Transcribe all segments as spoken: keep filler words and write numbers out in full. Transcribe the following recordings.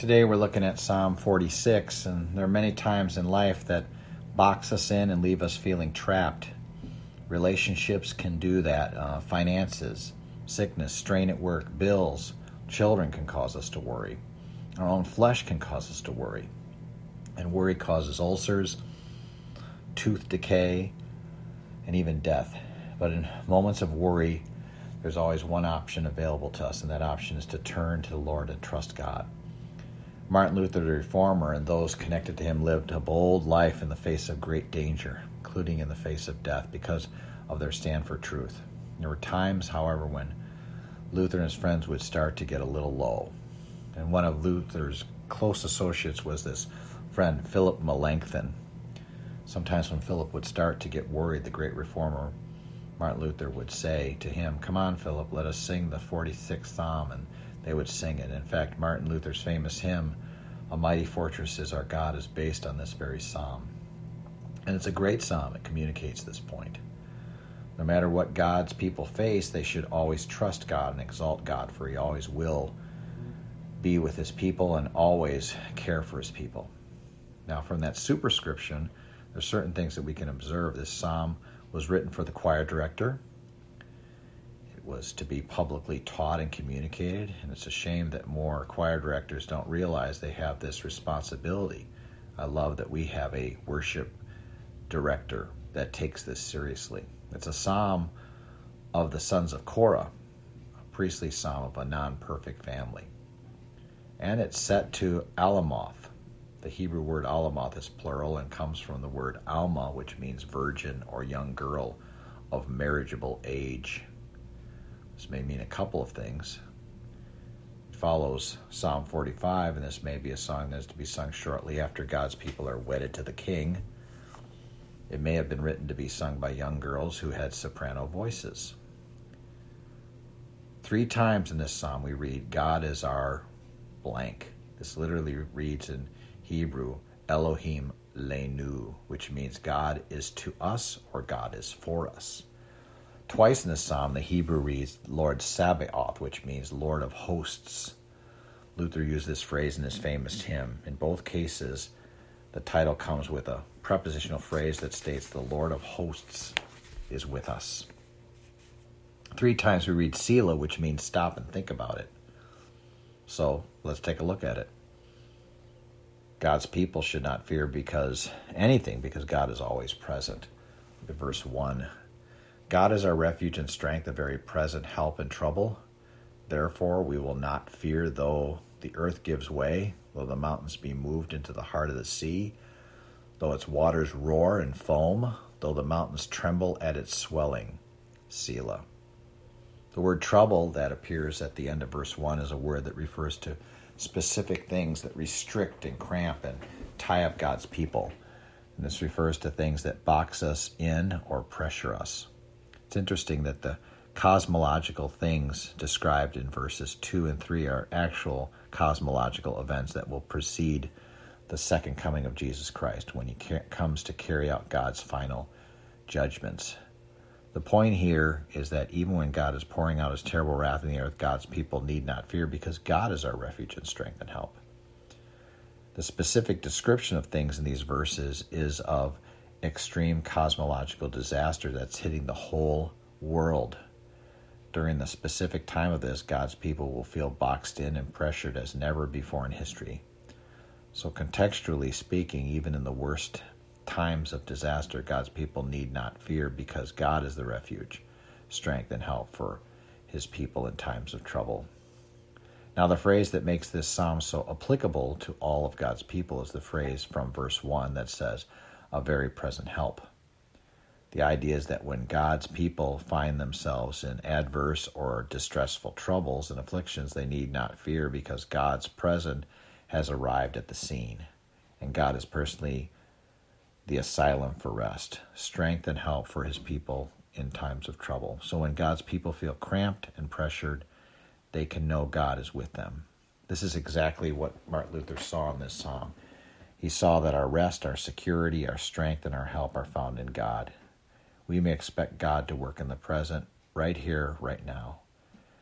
Today we're looking at Psalm forty-six, and there are many times in life that box us in and leave us feeling trapped. Relationships can do that. Uh, finances, sickness, strain at work, bills, children can cause us to worry. Our own flesh can cause us to worry. And worry causes ulcers, tooth decay, and even death. But in moments of worry, there's always one option available to us, and that option is to turn to the Lord and trust God. Martin Luther, the Reformer, and those connected to him lived a bold life in the face of great danger, including in the face of death, because of their stand for truth. There were times, however, when Luther and his friends would start to get a little low. And one of Luther's close associates was this friend, Philip Melanchthon. Sometimes when Philip would start to get worried, the great Reformer, Martin Luther would say to him, "Come on, Philip, let us sing the forty-sixth Psalm," and they would sing it. In fact, Martin Luther's famous hymn, "A Mighty Fortress is Our God," is based on this very psalm. And it's a great psalm. It communicates this point. No matter what God's people face, they should always trust God and exalt God, for he always will be with his people and always care for his people. Now, from that superscription, there's certain things that we can observe. This psalm was written for the choir director. It was to be publicly taught and communicated, and it's a shame that more choir directors don't realize they have this responsibility. I love that we have a worship director that takes this seriously. It's a psalm of the sons of Korah, a priestly psalm of a non-perfect family. And it's set to Alamoth. The Hebrew word Alamoth is plural and comes from the word Alma, which means virgin or young girl of marriageable age. This may mean a couple of things. It follows Psalm forty-five, and this may be a song that is to be sung shortly after God's people are wedded to the king. It may have been written to be sung by young girls who had soprano voices. Three times in this psalm we read, "God is our blank." This literally reads in Hebrew, Elohim Leinu, which means God is to us or God is for us. Twice in this psalm, the Hebrew reads Lord Sabaoth, which means Lord of hosts. Luther used this phrase in his famous hymn. In both cases, the title comes with a prepositional phrase that states the Lord of hosts is with us. Three times we read Selah, which means stop and think about it. So let's take a look at it. God's people should not fear because anything, because God is always present. Look at verse one. God is our refuge and strength, a very present help in trouble. Therefore we will not fear though the earth gives way, though the mountains be moved into the heart of the sea, though its waters roar and foam, though the mountains tremble at its swelling. Selah. The word trouble that appears at the end of verse one is a word that refers to specific things that restrict and cramp and tie up God's people. And this refers to things that box us in or pressure us. It's interesting that the cosmological things described in verses two and three are actual cosmological events that will precede the second coming of Jesus Christ when he comes to carry out God's final judgments. The point here is that even when God is pouring out his terrible wrath in the earth, God's people need not fear because God is our refuge and strength and help. The specific description of things in these verses is of extreme cosmological disaster that's hitting the whole world. During the specific time of this, God's people will feel boxed in and pressured as never before in history. So contextually speaking, even in the worst times of disaster, God's people need not fear because God is the refuge, strength, and help for his people in times of trouble. Now, the phrase that makes this psalm so applicable to all of God's people is the phrase from verse one that says, "a very present help." The idea is that when God's people find themselves in adverse or distressful troubles and afflictions, they need not fear because God's presence has arrived at the scene, and God is personally the asylum for rest, strength, and help for his people in times of trouble. So when God's people feel cramped and pressured, they can know God is with them. This is exactly what Martin Luther saw in this psalm. He saw that our rest, our security, our strength, and our help are found in God. We may expect God to work in the present, right here, right now.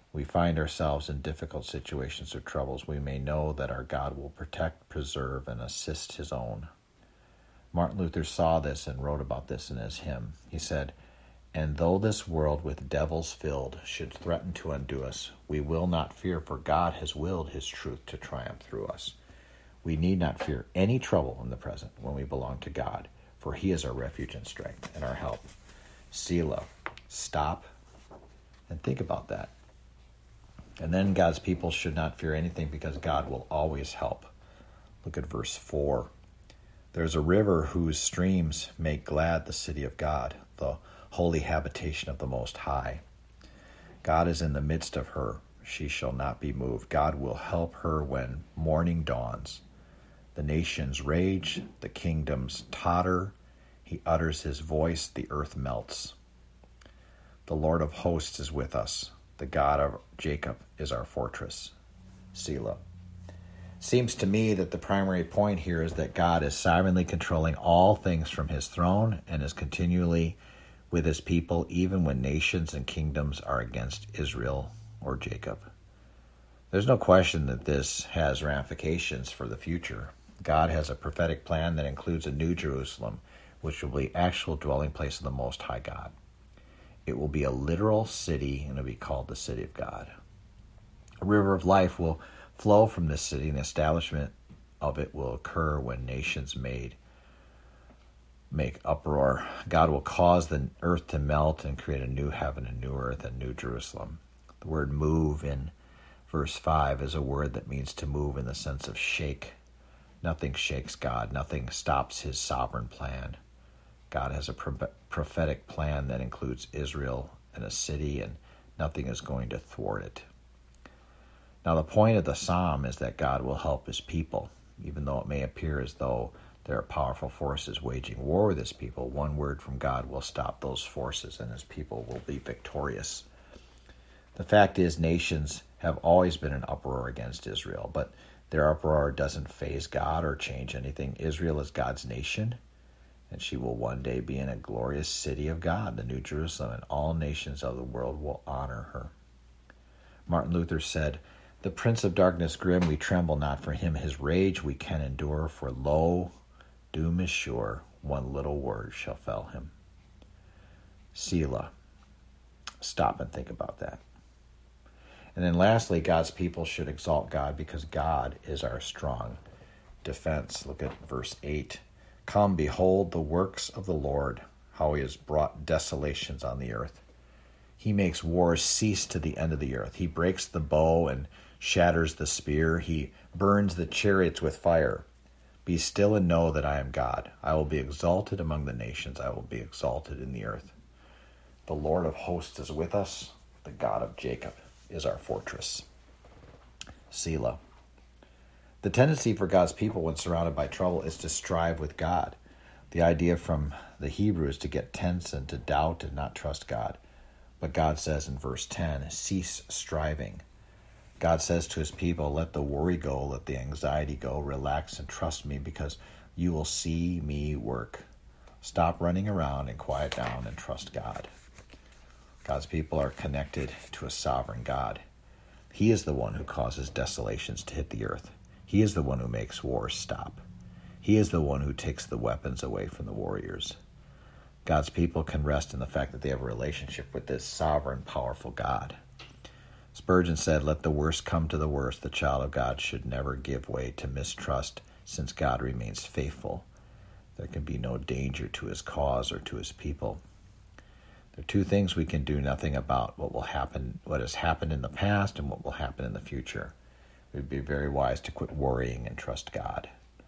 we find ourselves in difficult situations or troubles, we may know that our God will protect, preserve, and assist his own. Martin Luther saw this and wrote about this in his hymn. He said, "And though this world with devils filled should threaten to undo us, we will not fear, for God has willed his truth to triumph through us. We need not fear any trouble in the present when we belong to God, for he is our refuge and strength and our help." Selah. Stop and think about that. And then God's people should not fear anything because God will always help. Look at verse four. "There's a river whose streams make glad the city of God, the holy habitation of the Most High. God is in the midst of her. She shall not be moved. God will help her when morning dawns. The nations rage, the kingdoms totter. He utters his voice, the earth melts. The Lord of hosts is with us. The God of Jacob is our fortress." Selah. Seems to me that the primary point here is that God is sovereignly controlling all things from his throne and is continually with his people, even when nations and kingdoms are against Israel or Jacob. There's no question that this has ramifications for the future. God has a prophetic plan that includes a new Jerusalem, which will be actual dwelling place of the Most High God. It will be a literal city, and it will be called the City of God. A river of life will flow from this city, and the establishment of it will occur when nations made make uproar. God will cause the earth to melt and create a new heaven, a new earth, and new Jerusalem. The word move in verse five is a word that means to move in the sense of shake. Nothing shakes God. Nothing stops his sovereign plan. God has a pro- prophetic plan that includes Israel and a city, and nothing is going to thwart it. Now, the point of the psalm is that God will help his people. Even though it may appear as though there are powerful forces waging war with his people, one word from God will stop those forces, and his people will be victorious. The fact is, nations have always been in uproar against Israel, but their uproar doesn't faze God or change anything. Israel is God's nation, and she will one day be in a glorious city of God, the New Jerusalem, and all nations of the world will honor her. Martin Luther said, "The prince of darkness grim, we tremble not for him. His rage we can endure, for lo, doom is sure. One little word shall fell him." Selah. Stop and think about that. And then lastly, God's people should exalt God because God is our strong defense. Look at verse eight. "Come, behold the works of the Lord, how he has brought desolations on the earth. He makes wars cease to the end of the earth. He breaks the bow and shatters the spear. He burns the chariots with fire. Be still and know that I am God. I will be exalted among the nations. I will be exalted in the earth. The Lord of hosts is with us. The God of Jacob is our fortress." Selah. The tendency for God's people when surrounded by trouble is to strive with God. The idea from the Hebrew is to get tense and to doubt and not trust God. But God says in verse ten, cease striving. God says to his people, let the worry go, let the anxiety go, relax and trust me because you will see me work. Stop running around and quiet down and trust God. God's people are connected to a sovereign God. He is the one who causes desolations to hit the earth. He is the one who makes wars stop. He is the one who takes the weapons away from the warriors. God's people can rest in the fact that they have a relationship with this sovereign, powerful God. Spurgeon said, let the worst come to the worst. The child of God should never give way to mistrust, since God remains faithful. There can be no danger to his cause or to his people. There are two things we can do nothing about: what will happen, what has happened in the past, and what will happen in the future. It would be very wise to quit worrying and trust God.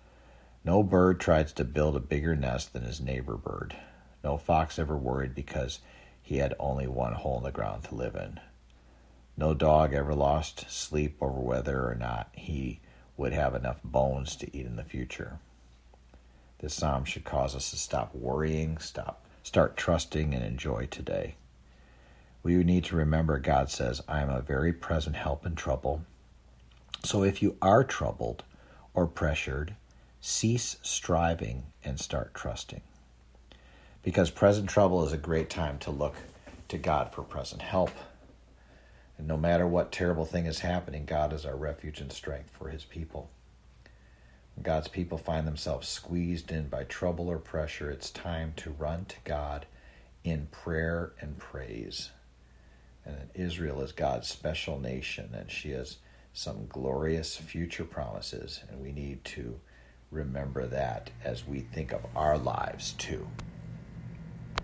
No bird tries to build a bigger nest than his neighbor bird. No fox ever worried because he had only one hole in the ground to live in. No dog ever lost sleep over whether or not he would have enough bones to eat in the future. This psalm should cause us to stop worrying, stop, start trusting, and enjoy today. We need to remember God says, I am a very present help in trouble. So if you are troubled or pressured, cease striving and start trusting. Because present trouble is a great time to look to God for present help. And no matter what terrible thing is happening, God is our refuge and strength for his people. When God's people find themselves squeezed in by trouble or pressure, it's time to run to God in prayer and praise. And Israel is God's special nation, and she has some glorious future promises, and we need to remember that as we think of our lives too.